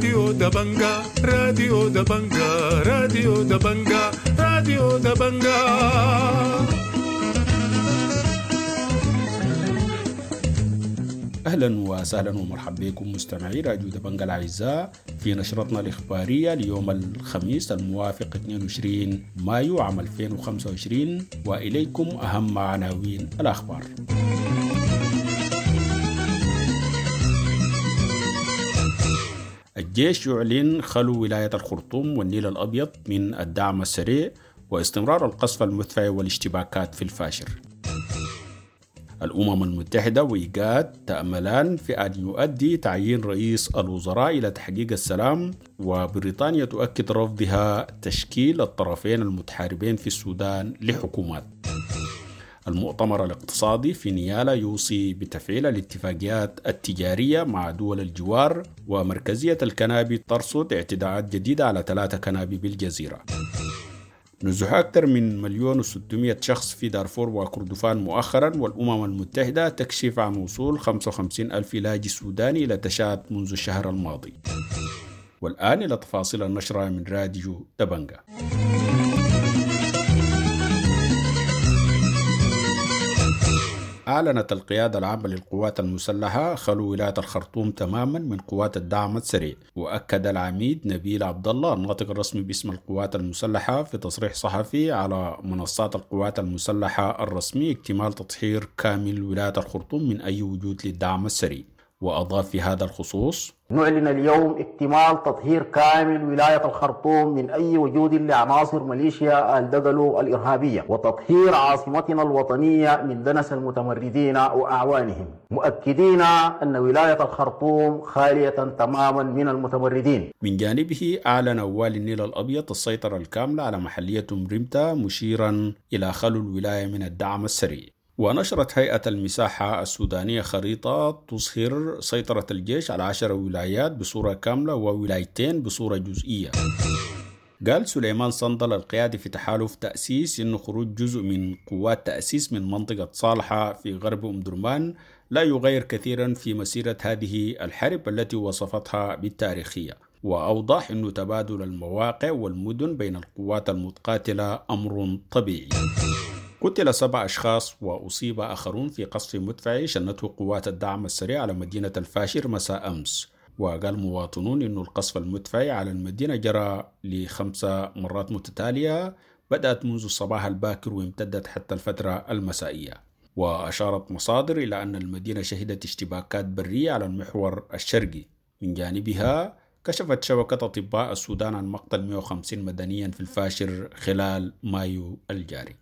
راديو دبنجا راديو دبنجا راديو دبنجا راديو دبنجا. أهلا وسهلا ومرحبا بكم مستمعي راديو دبنجا الأعزاء في نشرتنا الإخبارية ليوم الخميس الموافق 22 مايو عام 2025، وإليكم أهم عناوين الأخبار. الجيش يعلن خلو ولاية الخرطوم والنيل الأبيض من الدعم السريع، واستمرار القصف المدفعي والاشتباكات في الفاشر. الأمم المتحدة وإيجاد تأملان في أن يؤدي تعيين رئيس الوزراء إلى تحقيق السلام، وبريطانيا تؤكد رفضها تشكيل الطرفين المتحاربين في السودان لحكومات. المؤتمر الاقتصادي في نيالا يوصي بتفعيل الاتفاقيات التجارية مع دول الجوار، ومركزية الكنابي ترصد اعتداءات جديدة على 3 كنابي بالجزيرة. نزح أكثر من 1,600,000 شخص في دارفور وكردفان مؤخرا، والأمم المتحدة تكشف عن وصول 55,000 لاجئ سوداني إلى تشاد منذ الشهر الماضي. والآن إلى تفاصيل النشرة من راديو دبنجا. أعلنت القيادة العامة للقوات المسلحة خلو ولاية الخرطوم تماما من قوات الدعم السريع. وأكد العميد نبيل عبد الله الناطق الرسمي باسم القوات المسلحة في تصريح صحفي على منصات القوات المسلحة الرسمي اكتمال تطهير كامل ولاية الخرطوم من أي وجود للدعم السريع. وأضاف في هذا الخصوص: نعلن اليوم اكتمال تطهير كامل ولاية الخرطوم من أي وجود لعناصر ميليشيا الدقلو الإرهابية، وتطهير عاصمتنا الوطنية من دنس المتمردين وأعوانهم، مؤكدين أن ولاية الخرطوم خالية تماما من المتمردين. من جانبه أعلن والي النيل الأبيض السيطرة الكاملة على محلية مريمتا، مشيرا إلى خلو الولاية من الدعم السريع. ونشرت هيئة المساحة السودانية خريطة تظهر سيطرة الجيش على 10 ولايات بصورة كاملة وولايتين بصورة جزئية. قال سليمان صندل القيادي في تحالف تأسيس إنه خروج جزء من قوات تأسيس من منطقة صالحة في غرب أم درمان لا يغير كثيرا في مسيرة هذه الحرب التي وصفتها بالتاريخية. وأوضح أنه تبادل المواقع والمدن بين القوات المتقاتلة أمر طبيعي. قتل 7 أشخاص وأصيب آخرون في قصف مدفعي شنته قوات الدعم السريع على مدينة الفاشر مساء أمس. وقال مواطنون أن القصف المدفعي على المدينة جرى ل5 مرات متتالية، بدأت منذ الصباح الباكر وامتدت حتى الفترة المسائية. وأشارت مصادر إلى أن المدينة شهدت اشتباكات برية على المحور الشرقي. من جانبها كشفت شبكة أطباء السودان عن مقتل 150 مدنيا في الفاشر خلال مايو الجاري.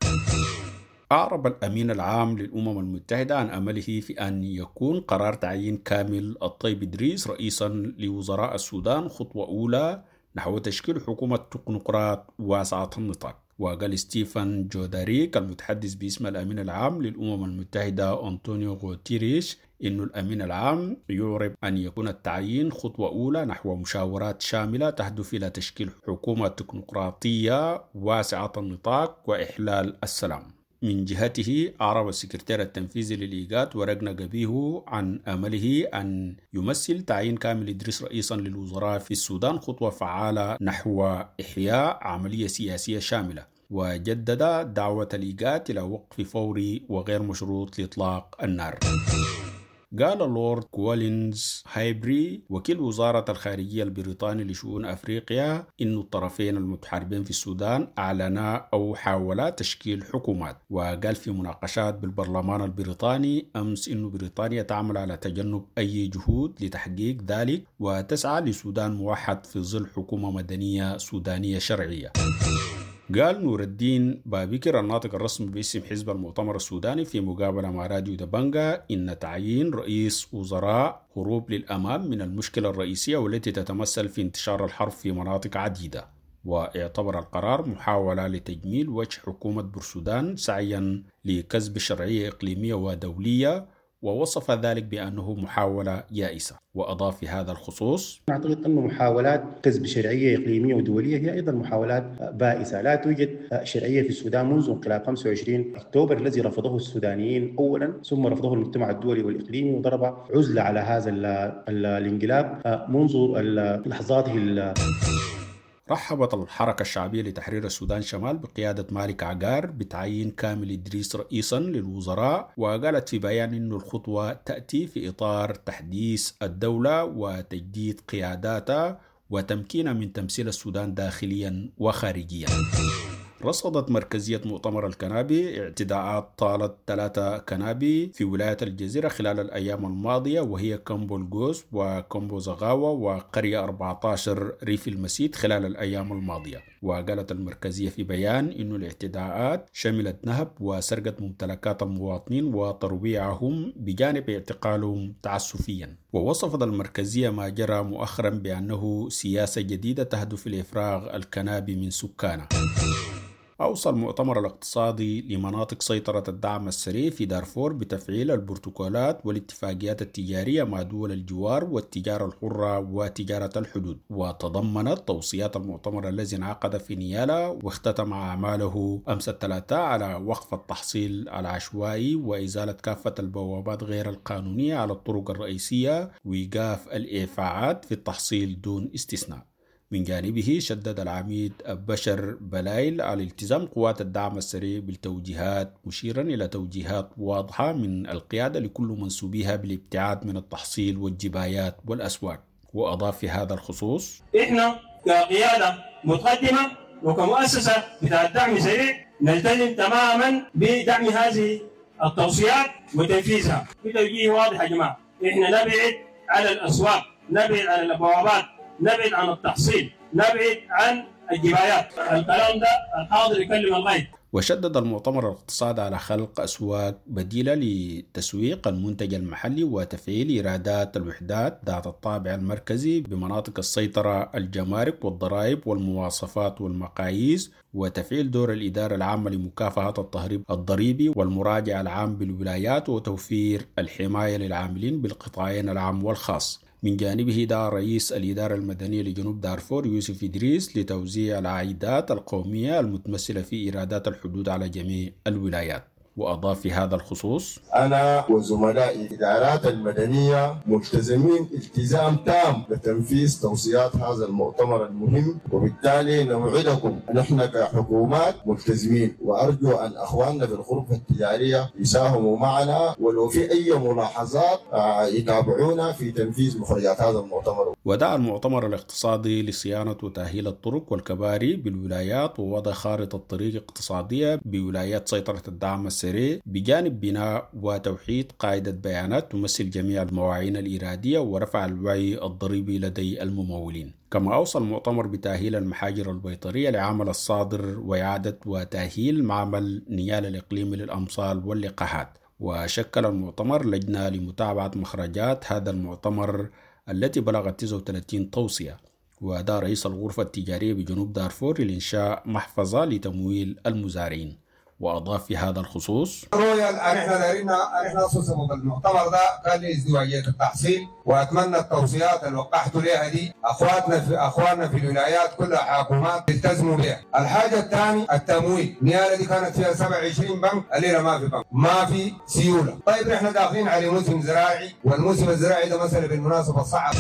أعرب الأمين العام للأمم المتحدة عن أمله في أن يكون قرار تعيين كامل الطيب إدريس رئيسا لوزراء السودان خطوة أولى نحو تشكيل حكومة تكنوقراط واسعة النطاق. وقال ستيفان جوداريك المتحدث باسم الأمين العام للأمم المتحدة أنطونيو غوتيريش إن الأمين العام يعرب أن يكون التعيين خطوة أولى نحو مشاورات شاملة تهدف إلى تشكيل حكومة تكنوقراطية واسعة النطاق وإحلال السلام. من جهته أعرب السكرتير التنفيذي للإيجاد ورق نقبيه عن أمله أن يمثل تعيين كامل إدريس رئيسا للوزراء في السودان خطوة فعالة نحو إحياء عملية سياسية شاملة. وجدد دعوة الإيجاد إلى وقف فوري وغير مشروط لإطلاق النار. قال اللورد كولينز هايبري وكيل وزارة الخارجية البريطاني لشؤون أفريقيا إن الطرفين المتحاربين في السودان أعلنا أو حاولا تشكيل حكومات. وقال في مناقشات بالبرلمان البريطاني أمس إن بريطانيا تعمل على تجنب أي جهود لتحقيق ذلك وتسعى لسودان موحد في ظل حكومة مدنية سودانية شرعية. قال نور الدين بابكر الناطق الرسمي باسم حزب المؤتمر السوداني في مقابلة مع راديو دبنجا إن تعيين رئيس وزراء هروب للأمام من المشكلة الرئيسية والتي تتمثل في انتشار الحرب في مناطق عديدة. واعتبر القرار محاولة لتجميل وجه حكومة بورسودان سعيا لكسب شرعية إقليمية ودولية، ووصف ذلك بأنه محاولة يائسة. وأضاف في هذا الخصوص: أعتقد أن محاولات كسب شرعية إقليمية ودولية هي أيضا محاولات بائسة. لا توجد شرعية في السودان منذ انقلاب 25 أكتوبر الذي رفضه السودانيين أولا، ثم رفضه المجتمع الدولي والإقليمي، وضرب عزلة على هذا الانقلاب منذ لحظاته. رحبت الحركة الشعبية لتحرير السودان شمال بقيادة مالك عقار بتعيين كامل إدريس رئيسا للوزراء، وقالت في بيان أن الخطوة تأتي في إطار تحديث الدولة وتجديد قياداتها وتمكينها من تمثيل السودان داخليا وخارجيا. رصدت مركزية مؤتمر الكنابي اعتداءات طالت 3 كنابي في ولاية الجزيرة خلال الأيام الماضية، وهي كومبو الجوز وكومبو زغاوة وقرية 14 ريف المسيد خلال الأيام الماضية. وقالت المركزية في بيان أن الاعتداءات شملت نهب وسرقة ممتلكات المواطنين وترويعهم بجانب اعتقالهم تعسفيا. ووصفت المركزية ما جرى مؤخرا بأنه سياسة جديدة تهدف لإفراغ الكنابي من سكانها. أوصى المؤتمر الاقتصادي لمناطق سيطرة الدعم السريع في دارفور بتفعيل البروتوكولات والاتفاقيات التجارية مع دول الجوار والتجارة الحرة وتجارة الحدود. وتضمنت توصيات المؤتمر الذي انعقد في نيالا واختتم أعماله أمس الثلاثاء على وقف التحصيل العشوائي وإزالة كافة البوابات غير القانونية على الطرق الرئيسية وإيقاف الإيقاعات في التحصيل دون استثناء. من جانبه شدد العميد بشر بلايل على التزام قوات الدعم السريع بالتوجيهات، مشيرا إلى توجيهات واضحة من القيادة لكل منسوبيها بالابتعاد من التحصيل والجبايات والأسواق. وأضاف في هذا الخصوص: إحنا كقيادة متقدمة وكمؤسسة بتاع الدعم السريع نلتزم تماما بدعم هذه التوصيات وتنفيذها بتوجيه واضح. يا جماعة إحنا نبعد على الأسواق، نبعد عن البوابات، نبعد عن التحصيل، نبعد عن الجبايات. الكلام ده الحاضر يكلم الغيب. وشدد المؤتمر الاقتصادي على خلق أسواق بديلة لتسويق المنتج المحلي وتفعيل إيرادات الوحدات ذات الطابع المركزي بمناطق السيطرة، الجمارك والضرائب والمواصفات والمقاييس، وتفعيل دور الإدارة العامة لمكافحة التهريب الضريبي والمراجع العام بالولايات وتوفير الحماية للعاملين بالقطاعين العام والخاص. من جانبه دعا رئيس الإدارة المدنية لجنوب دارفور يوسف إدريس لتوزيع العائدات القومية المتمثلة في إيرادات الحدود على جميع الولايات. وأضاف في هذا الخصوص: أنا وزملائي الإدارات المدنية ملتزمين التزام تام لتنفيذ توصيات هذا المؤتمر المهم، وبالتالي نوعدكم نحن كحكومات ملتزمين، وأرجو أن أخواننا في الغرفة التجارية يساهموا معنا، ولو في أي ملاحظات يتابعونا في تنفيذ مخرجات هذا المؤتمر. ودعا المؤتمر الاقتصادي لصيانة وتأهيل الطرق والكباري بالولايات ووضع خارطة طريق اقتصادية بولايات سيطرة الدعم السريع بجانب بناء وتوحيد قاعدة بيانات تمثل جميع المواعين الإيرادية ورفع الوعي الضريبي لدى الممولين. كما أوصى المؤتمر بتأهيل المحاجر البيطرية لعمل الصادر وإعادة وتأهيل معمل نيال الإقليمي للأمصال واللقاحات. وشكل المؤتمر لجنة لمتابعة مخرجات هذا المؤتمر التي بلغت 39 توصية. وأدى رئيس الغرفة التجارية بجنوب دارفور لإنشاء محفظة لتمويل المزارعين. وأضاف في هذا الخصوص: رؤيا احنا دايرين سبب المؤتمر ده كان ازدواجية التحصيل، واتمنى التوصيات اللي وقعتوا ليها دي اخواننا في الولايات كلها حكومات يلتزموا بها. الحاجة الثانية التمويل، نيالا دي كانت فيها 27 بنك، الليلة ما في بنك، ما في سيولة. طيب احنا داخلين على موسم زراعي، والموسم الزراعي ده مثلا بالمناسبة صعب.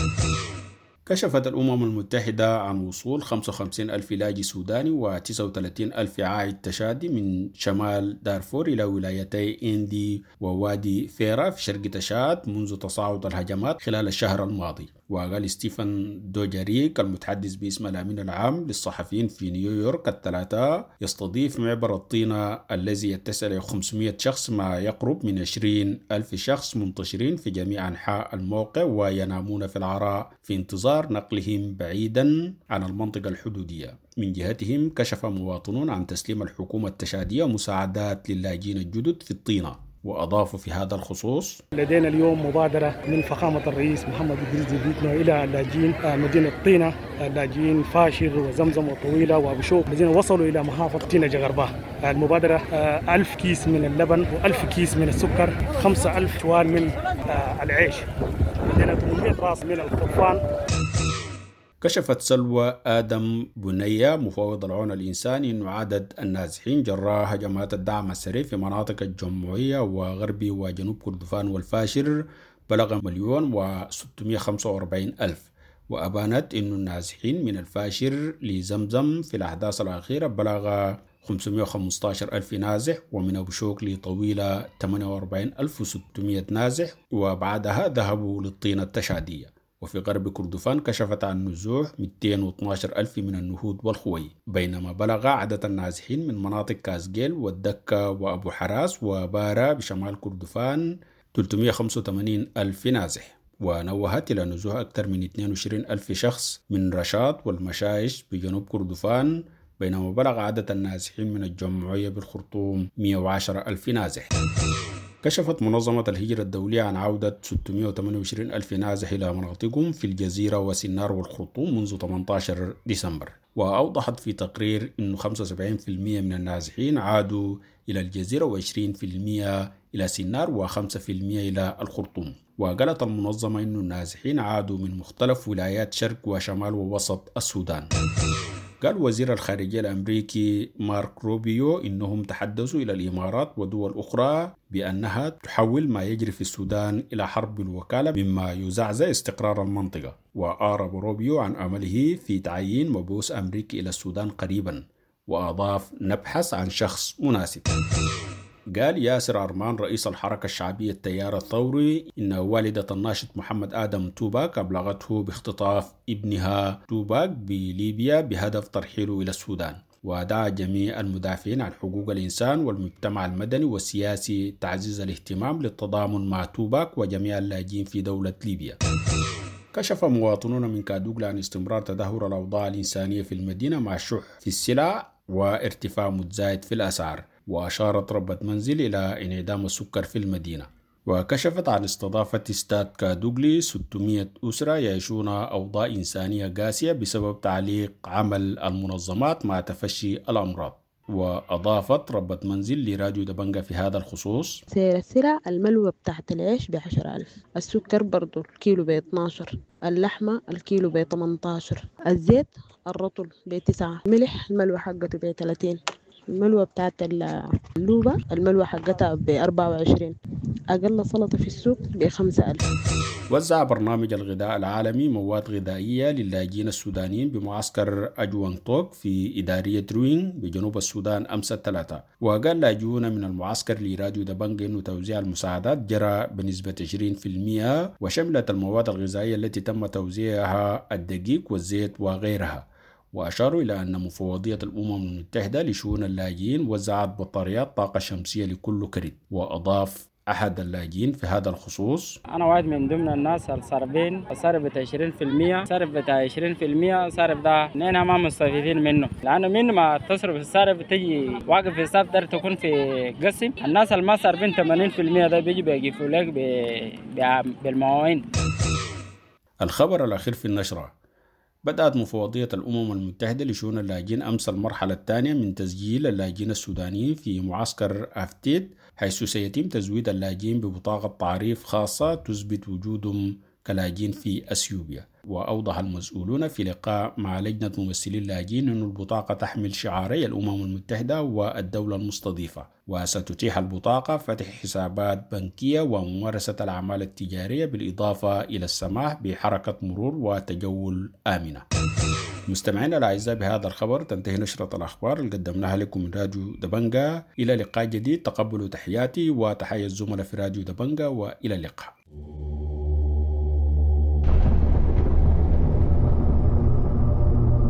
كشفت الأمم المتحدة عن وصول 55,000 لاجئ سوداني و39,000 عائد تشادي من شمال دارفور إلى ولايتي إندي ووادي فيرا في شرق تشاد منذ تصاعد الهجمات خلال الشهر الماضي. وقال ستيفن دوجاريك المتحدث باسم الأمين العام للصحفيين في نيويورك الثلاثاء يستضيف معبر الطينة الذي يتسع ل 500 شخص، ما يقرب من 20,000 شخص منتشرين في جميع أنحاء الموقع وينامون في العراء في انتظار نقلهم بعيدا عن المنطقة الحدودية. من جهتهم كشف مواطنون عن تسليم الحكومة التشادية مساعدات للاجئين الجدد في الطينة. وأضافوا في هذا الخصوص: لدينا اليوم مبادرة من فخامة الرئيس محمد إدريس ديبيتنا إلى اللاجئين مدينة طينة، اللاجئين فاشر وزمزم وطويلة وأبو شوق الذين وصلوا إلى محافظة طينة جغرباء. المبادرة 1000 كيس من اللبن و1000 كيس من السكر، 5000 شوال من العيش، لدينا 800 راس من الخرفان. كشفت سلوى آدم بنية مفوض العون الإنساني أن عدد النازحين جراء هجمات الدعم السريع في مناطق الجمهورية وغربي وجنوب كردفان والفاشر بلغ 1,645,000، وأبانت أن النازحين من الفاشر لزمزم في الأحداث الأخيرة بلغ 515,000 نازح، ومن أبو شوق لطويلة 48,600 نازح، وبعدها ذهبوا للطينة التشادية. وفي غرب كردفان كشفت عن نزوح 212,000 من النهود والخوي، بينما بلغ عدد النازحين من مناطق كازجيل والدكة وأبو حراس وبارا بشمال كردفان 385,000 نازح. ونوهت إلى نزوح أكثر من 22,000 شخص من رشاد والمشايش بجنوب كردفان، بينما بلغ عدد النازحين من الجمهورية بالخرطوم 110,000 نازح. كشفت منظمة الهجرة الدولية عن عودة 628,000 نازح إلى مناطقهم في الجزيرة وسنار والخرطوم منذ 18 ديسمبر، وأوضحت في تقرير أن 75% من النازحين عادوا إلى الجزيرة و20% إلى سنار و5% إلى الخرطوم. وقالت المنظمة أن النازحين عادوا من مختلف ولايات شرق وشمال ووسط السودان. قال وزير الخارجية الأمريكي مارك روبيو إنهم تحدثوا إلى الإمارات ودول أخرى بأنها تحول ما يجري في السودان إلى حرب بالوكالة مما يزعزع استقرار المنطقة. وأعرب روبيو عن أمله في تعيين مبعوث أمريكي إلى السودان قريبا، وأضاف: نبحث عن شخص مناسب. قال ياسر أرمان رئيس الحركة الشعبية التيار الثوري إن والدة الناشط محمد آدم توباك أبلغته باختطاف ابنها توباك بليبيا بهدف ترحيله إلى السودان، ودعا جميع المدافعين عن حقوق الإنسان والمجتمع المدني والسياسي تعزيز الاهتمام للتضامن مع توباك وجميع اللاجئين في دولة ليبيا. كشف مواطنون من كادوغلا عن استمرار تدهور الأوضاع الإنسانية في المدينة مع الشح في السلع وارتفاع متزايد في الأسعار، وأشارت ربة منزل إلى انعدام السكر في المدينة. وكشفت عن استضافة استاد كادوغلي 600 أسرة يعيشون أوضاع إنسانية قاسية بسبب تعليق عمل المنظمات مع تفشي الأمراض. وأضافت ربة منزل لراديو دبنجة في هذا الخصوص: سعر السلع الملوى بتاعت العيش ب10,000، السكر برضو الكيلو ب12، اللحمة الكيلو ب18، الزيت الرطل ب9، ملح الملوى حقته ب30، الملوى بتاعت اللوبة الملوى حقتها ب24، أقل سلطة في السوق ب5,000. وزع برنامج الغذاء العالمي مواد غذائية للاجئين السودانيين بمعسكر أجوانتوك في إدارية روين بجنوب السودان أمس الثلاثاء. وقال لاجئون من المعسكر لراديو دبنجة أن توزيع المساعدات جرى بنسبة 20%، وشملت المواد الغذائية التي تم توزيعها الدقيق والزيت وغيرها. وأشاروا إلى أن مفوضية الأمم المتحدة لشؤون اللاجئين وزعت بطاريات طاقة شمسية لكل كريد. وأضاف أحد اللاجئين في هذا الخصوص: أنا واحد من ضمن الناس الصارفين، الصارف بتاع 20%، صارف بتاع 20%، صارف ده نحن ما مستفيدين منه، لأنه من ما تصرف الصارف تجي واقف في الصف ده تكون في قسم، الناس اللي ما صارفين 80% ده بيجي بيقفوا لك بالمواعين. الخبر الأخير في النشرة: بدأت مفوضية الأمم المتحدة لشؤون اللاجئين أمس المرحلة الثانية من تسجيل اللاجئين السودانيين في معسكر أفتيت، حيث سيتم تزويد اللاجئين ببطاقة تعريف خاصة تثبت وجودهم كلاجئين في أثيوبيا. وأوضح المسؤولون في لقاء مع لجنة ممثلي اللاجئين أن البطاقة تحمل شعاري الأمم المتحدة والدولة المستضيفة، وستتيح البطاقة فتح حسابات بنكية وممارسة الأعمال التجارية، بالإضافة إلى السماح بحركة مرور وتجول آمنة. مستمعينا الأعزاء، بهذا الخبر تنتهي نشرة الأخبار اللي قدمناها لكم من راديو دبنجة. إلى لقاء جديد، تقبلوا تحياتي وتحية الزملاء في راديو دبنجة، وإلى اللقاء.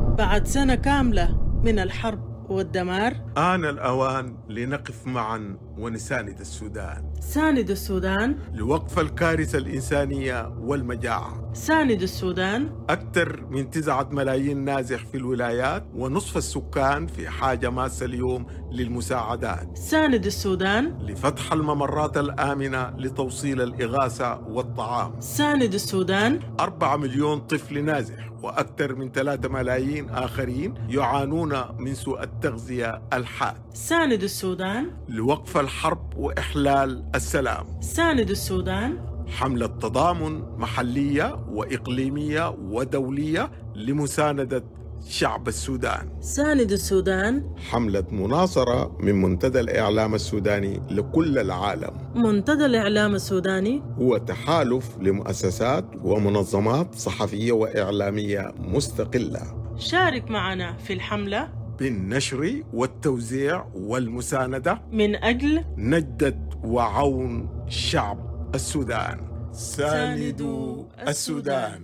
بعد سنة كاملة من الحرب والدمار، آن الأوان لنقف معا ونساند السودان. ساند السودان لوقف الكارثة الإنسانية والمجاعة. ساند السودان أكثر من 9 ملايين نازح في الولايات، ونصف السكان في حاجة ماسة اليوم للمساعدات. ساند السودان لفتح الممرات الآمنة لتوصيل الإغاثة والطعام. ساند السودان 4 مليون طفل نازح، وأكثر من 3 ملايين آخرين يعانون من سوء التغذية الحاد. ساند السودان لوقف الحرب وإحلال السلام. ساند السودان حملة تضامن محلية وإقليمية ودولية لمساندة شعب السودان. ساند السودان حملة مناصرة من منتدى الإعلام السوداني لكل العالم. منتدى الإعلام السوداني هو تحالف لمؤسسات ومنظمات صحفية وإعلامية مستقلة. شارك معنا في الحملة بالنشر والتوزيع والمساندة من أجل نجدة وعون شعب السودان. ساندوا السودان.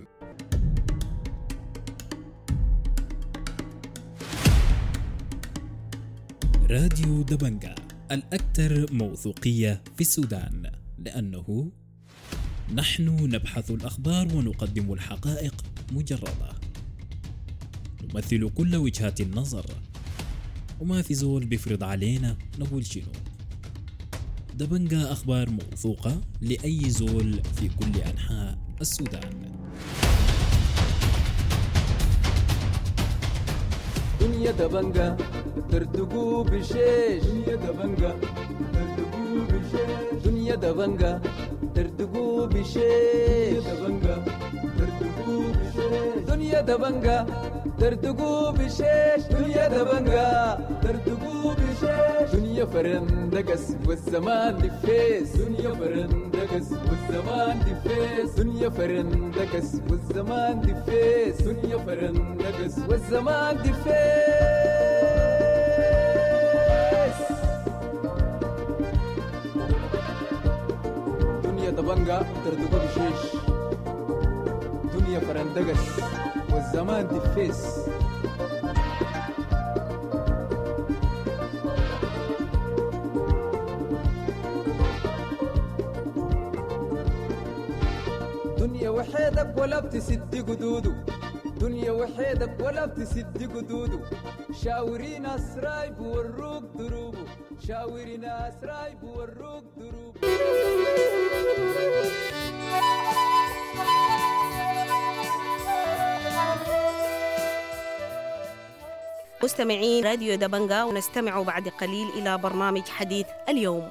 راديو دبنجا الأكثر موثوقية في السودان، لأنه نحن نبحث الأخبار ونقدم الحقائق مجردة، نمثل كل وجهات النظر، وما في زول بيفرض علينا نقول شنو. دبنجا أخبار موثوقة لأي زول في كل أنحاء السودان. دنيا دبنجا ترتقو بشيش، دنيا دبنجا ترتقو بشيش، دنيا دبنجا ترتقو بشيش، دنيا دبنجا ترتقو بشيش، دنيا دبنجا ترتقو بشيش، دنيا فرندقس والزمان دفيس، دنيا فرندقس والزمان دفيس، دنيا فرندقس والزمان دفيس، دنيا فرندقس والزمان دفيس. دنيا دبنجا ترتقو بشيش، دنيا فرندقس والزمان دفيس. دنيا وحيدك ولا بتسد قدودو، دنيا وحيدك ولا بتسد قدودو، شاوري ناس رايب وروك دروبو، شاوري ناس رايب وروك دروبو. مستمعين راديو دبنجا، ونستمع بعد قليل إلى برنامج حديث اليوم.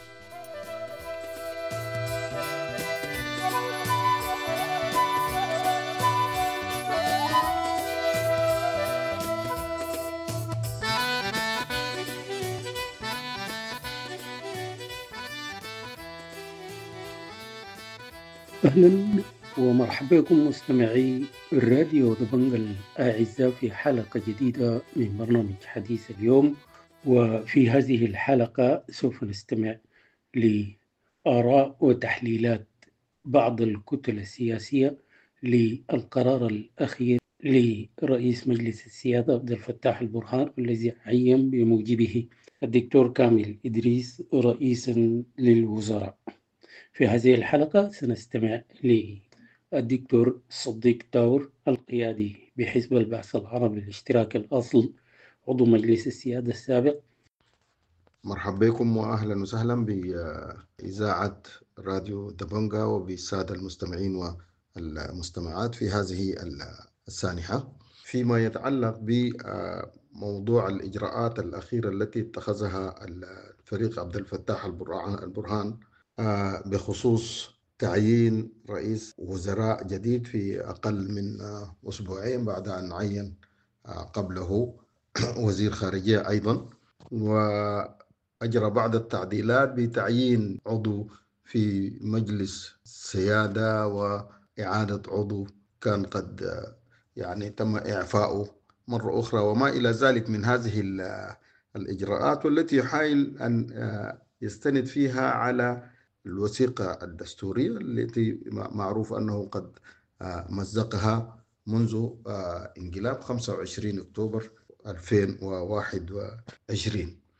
أهلا ومرحبا بكم مستمعي الراديو دبنجا الأعزاء في حلقة جديدة من برنامج حديث اليوم. وفي هذه الحلقة سوف نستمع لآراء وتحليلات بعض الكتل السياسية للقرار الأخير لرئيس مجلس السيادة عبد الفتاح البرهان، الذي عين بموجبه الدكتور كامل إدريس رئيسا للوزراء. في هذه الحلقة سنستمع للدكتور صديق تاور القيادي بحزب البعث العربي الاشتراكي الأصل، عضو مجلس السيادة السابق. مرحبا بكم وأهلا وسهلا بإذاعة راديو دبنجا وبالسادة المستمعين والمستمعات في هذه السانحة. فيما يتعلق بموضوع الإجراءات الأخيرة التي اتخذها الفريق عبد الفتاح البرهان بخصوص تعيين رئيس وزراء جديد في أقل من أسبوعين بعد أن عين قبله وزير خارجية أيضا، وأجرى بعض التعديلات بتعيين عضو في مجلس السيادة وإعادة عضو كان قد تم إعفاؤه مرة أخرى وما إلى ذلك من هذه الإجراءات، والتي يحاول أن يستند فيها على الوثيقة الدستورية التي معروف أنه قد مزقها منذ انقلاب 25 أكتوبر 2021.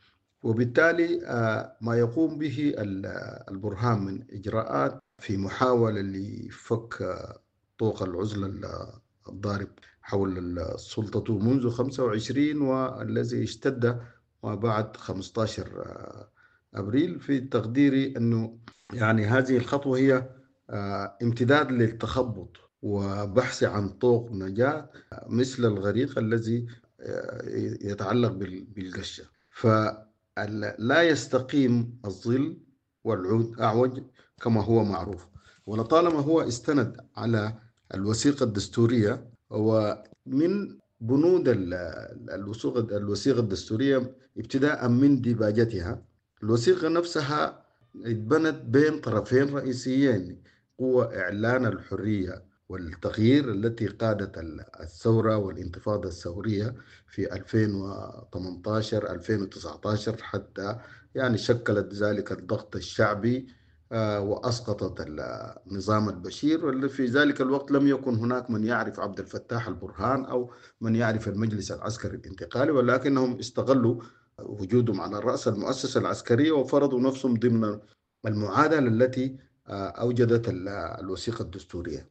وبالتالي ما يقوم به البرهان من إجراءات في محاولة لفك طوق العزلة الضارب حول السلطة منذ 25 والذي اشتد ما بعد 15 أبريل. في تقديري أنه يعني هذه الخطوة هي امتداد للتخبط وبحث عن طوق نجاة مثل الغريق الذي يتعلق بالقشة. فلا يستقيم الظل والعود أعوج كما هو معروف، ولطالما هو استند على الوثيقة الدستورية. ومن بنود الوثيقة الدستورية ابتداء من ديباجتها، الوثيقة نفسها اتبنت بين طرفين رئيسيين، هو إعلان الحرية والتغيير التي قادت الثورة والانتفاضة الثورية في 2018-2019 حتى يعني شكلت ذلك الضغط الشعبي وأسقطت النظام البشير، واللي في ذلك الوقت لم يكن هناك من يعرف عبد الفتاح البرهان أو من يعرف المجلس العسكري الانتقالي، ولكنهم استغلوا وجودهم على رأس المؤسسة العسكرية وفرضوا نفسهم ضمن المعادلة التي أوجدت الوثيقة الدستورية.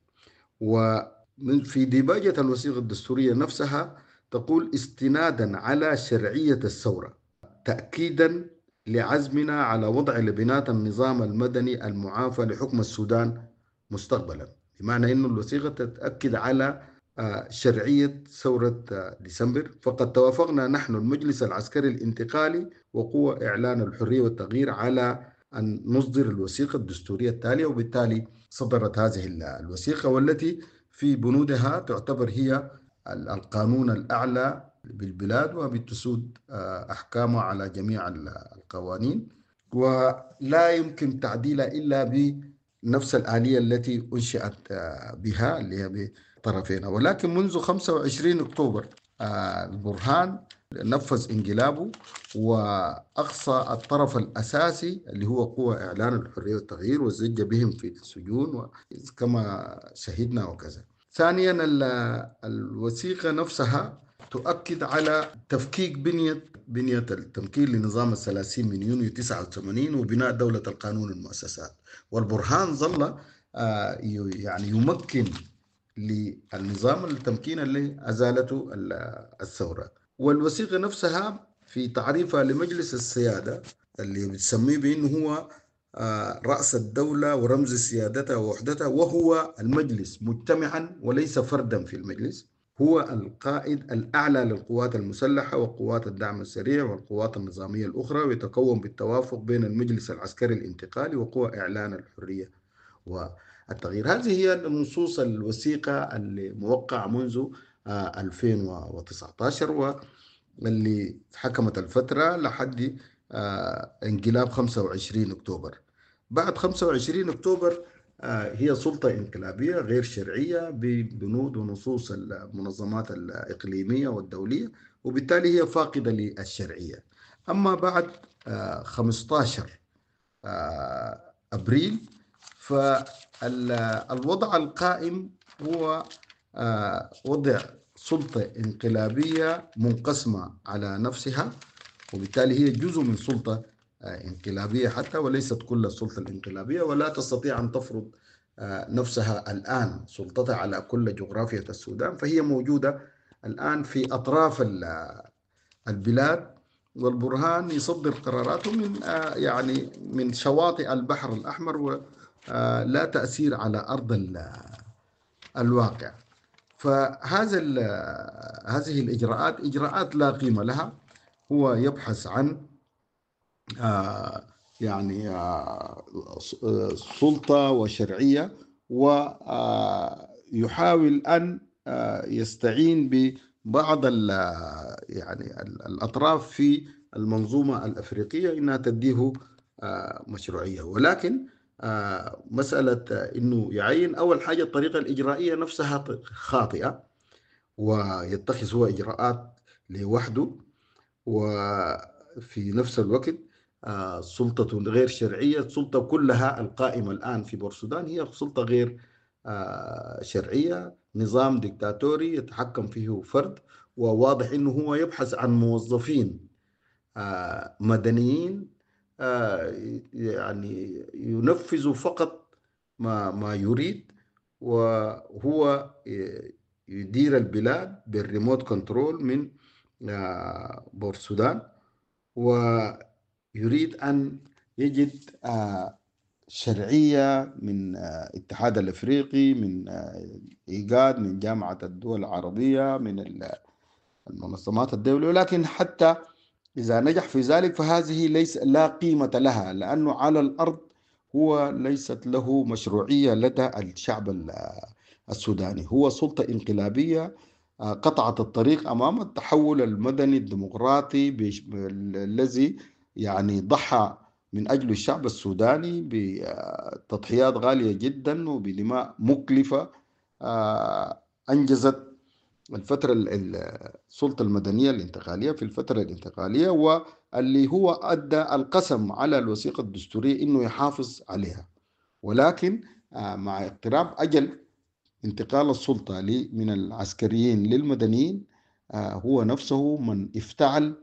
وفي ديباجة الوثيقة الدستورية نفسها تقول استنادا على شرعية الثورة، تأكيدا لعزمنا على وضع لبنات النظام المدني المعافى لحكم السودان مستقبلا، بمعنى أن الوثيقة تتأكد على شرعية ثورة ديسمبر. فقد توافقنا نحن المجلس العسكري الانتقالي وقوى إعلان الحرية والتغيير على أن نصدر الوثيقة الدستورية التالية، وبالتالي صدرت هذه الوثيقة والتي في بنودها تعتبر هي القانون الأعلى بالبلاد وبتسود أحكامها على جميع القوانين، ولا يمكن تعديلها إلا بنفس الآلية التي أنشئت بها اللي هي بطرفين. ولكن منذ 25 أكتوبر البرهان نفذ انقلابه وأقصى الطرف الأساسي اللي هو قوى إعلان الحرية والتغيير والزج بهم في السجون كما شهدنا وكذا. ثانيا الوثيقة نفسها تؤكد على تفكيك بنية التمكين لنظام 30 من يونيو 89 وبناء دولة القانون المؤسسات. والبرهان ظل يعني يمكن للنظام التمكين اللي أزالته الثورة. والوثيقة نفسها في تعريفها لمجلس السيادة اللي بتسميه بأنه هو رأس الدولة ورمز سيادتها ووحدتها، وهو المجلس مجتمعا وليس فردا في المجلس، هو القائد الأعلى للقوات المسلحة وقوات الدعم السريع والقوات النظامية الأخرى، ويتكون بالتوافق بين المجلس العسكري الانتقالي وقوى إعلان الحرية والتغيير. هذه هي النصوص الوثيقة اللي موقعة منذ 2019 واللي حكمت الفترة لحد انقلاب 25 أكتوبر. بعد 25 أكتوبر هي سلطة انقلابية غير شرعية ببنود ونصوص المنظمات الإقليمية والدولية، وبالتالي هي فاقدة للشرعية. أما بعد 15 أبريل فالوضع القائم هو وضع سلطة انقلابية منقسمة على نفسها، وبالتالي هي جزء من سلطة انقلابية حتى وليست كل السلطة الانقلابية، ولا تستطيع أن تفرض نفسها الآن سلطتها على كل جغرافية السودان، فهي موجودة الآن في أطراف البلاد. والبرهان يصدر قراراته من يعني من شواطئ البحر الأحمر ولا تأثير على أرض الواقع. فهذه الإجراءات إجراءات لا قيمة لها. هو يبحث عن يعني سلطة وشرعية، ويحاول أن يستعين ببعض يعني الأطراف في المنظومة الأفريقية إنها تديه مشروعية. ولكن مسألة إنه يعين أول حاجة الطريقة الإجرائية نفسها خاطئة، ويتخذ هو إجراءات لوحده، وفي نفس الوقت سلطة غير شرعية. السلطة كلها القائمة الآن في بورسودان هي سلطة غير شرعية، نظام ديكتاتوري يتحكم فيه فرد، وواضح أنه هو يبحث عن موظفين مدنيين يعني ينفذوا فقط ما يريد، وهو يدير البلاد بالريموت كنترول من بور السودان، ويريد أن يجد شرعية من الاتحاد الأفريقي، من إيجاد، من جامعة الدول العربية، من المنظمات الدولية. ولكن حتى إذا نجح في ذلك فهذه لا قيمة لها، لأنه على الأرض هو ليست له مشروعية لدى الشعب السوداني. هو سلطة انقلابية قطعت الطريق أمام التحول المدني الديمقراطي الذي يعني ضحى من أجل الشعب السوداني بتضحيات غالية جدا وبدماء مكلفة. أنجزت السلطة المدنية الانتقالية في الفترة الانتقالية، واللي هو أدى القسم على الوثيقة الدستورية إنه يحافظ عليها. ولكن مع اقتراب أجل انتقال السلطة من العسكريين للمدنيين، هو نفسه من افتعل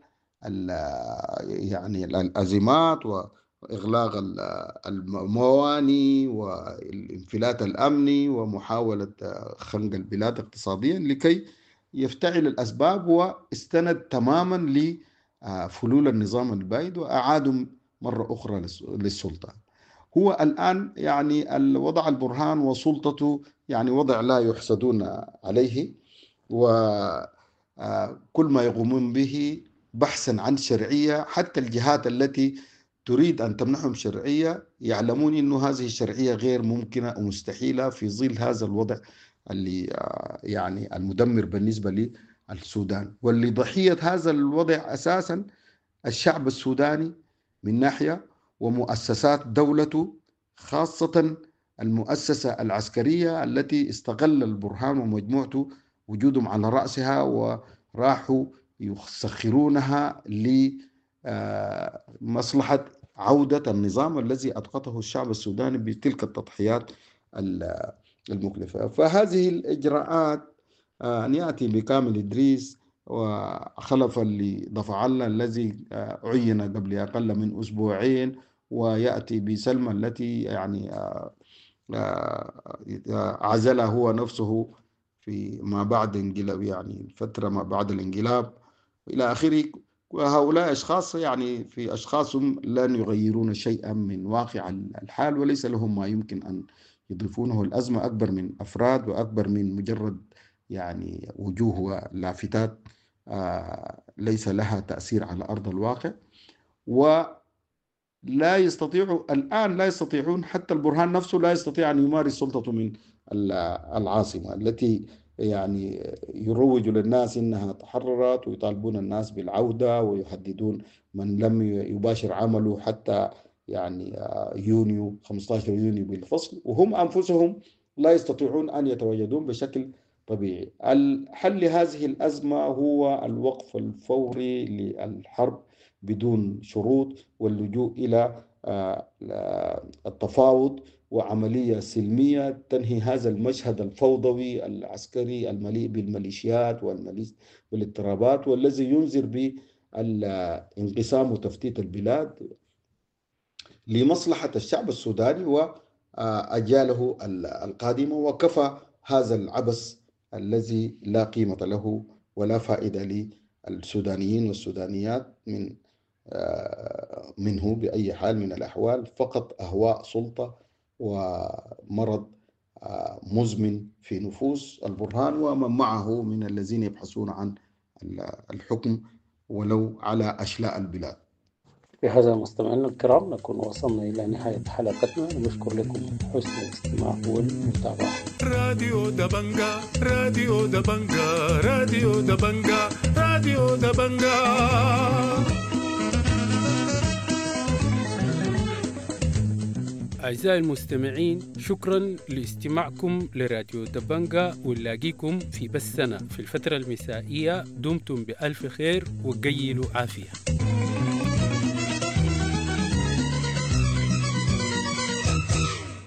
يعني الأزمات وإغلاق المواني والانفلات الأمني ومحاولة خنق البلاد اقتصاديا لكي يفتعل الأسباب، واستند تماما لفلول النظام البائد وأعادوا مرة أخرى للسلطة. هو الآن يعني الوضع البرهان وسلطته يعني وضع لا يحسدون عليه، وكل ما يقومون به بحثا عن شرعية. حتى الجهات التي تريد أن تمنحهم شرعية يعلمون أن هذه الشرعية غير ممكنة ومستحيلة في ظل هذا الوضع اللي يعني المدمر بالنسبة للسودان، واللي ضحية هذا الوضع أساسا الشعب السوداني من ناحية، ومؤسسات دولته خاصة المؤسسة العسكرية التي استغل البرهان ومجموعته وجودهم على رأسها، وراحوا يسخرونها لمصلحة عودة النظام الذي أسقطه الشعب السوداني بتلك التضحيات المكلفة. فهذه الإجراءات أن يأتي بكامل إدريس وخلف اللي دفع الله الذي عين قبل أقل من أسبوعين، ويأتي بسلمى التي يعني عزلها هو نفسه في ما بعد انقلاب، يعني فترة ما بعد الانقلاب إلى آخره. وهؤلاء أشخاص يعني في أشخاصهم لن يغيرون شيئا من واقع الحال، وليس لهم ما يمكن أن يضيفونه. الأزمة أكبر من أفراد وأكبر من مجرد يعني وجوه ولافتات ليس لها تأثير على أرض الواقع. ولا يستطيعوا الآن، لا يستطيعون، حتى البرهان نفسه لا يستطيع أن يمارس سلطته من العاصمة التي يعني يروج للناس إنها تحررت، ويطالبون الناس بالعودة، ويحددون من لم يباشر عمله حتى يعني يونيو 15 يونيو بالفصل، وهم أنفسهم لا يستطيعون أن يتواجدون بشكل طبيعي. الحل لهذه الأزمة هو الوقف الفوري للحرب بدون شروط، واللجوء إلى التفاوض وعملية سلمية تنهي هذا المشهد الفوضوي العسكري المليء بالميليشيات والاضطرابات، والذي ينذر بالانقسام وتفتيت البلاد لمصلحة الشعب السوداني وأجياله القادمة. وكفى هذا العبث الذي لا قيمة له ولا فائدة للسودانيين والسودانيات منه بأي حال من الأحوال، فقط أهواء سلطة ومرض مزمن في نفوس البرهان ومن معه من الذين يبحثون عن الحكم ولو على أشلاء البلاد. بهذا مستمعينا الكرام نكون وصلنا إلى نهاية حلقتنا، ونشكر لكم حسن الاستماع والمتابعة. راديو دبنجا، راديو دبنجا، راديو دبنجا، راديو دبنجا. أعزائي المستمعين، شكرا لاستماعكم لراديو دبنجا، ونلاقيكم في بثنا في الفترة المسائية. دمتم بألف خير وقيلوا عافية.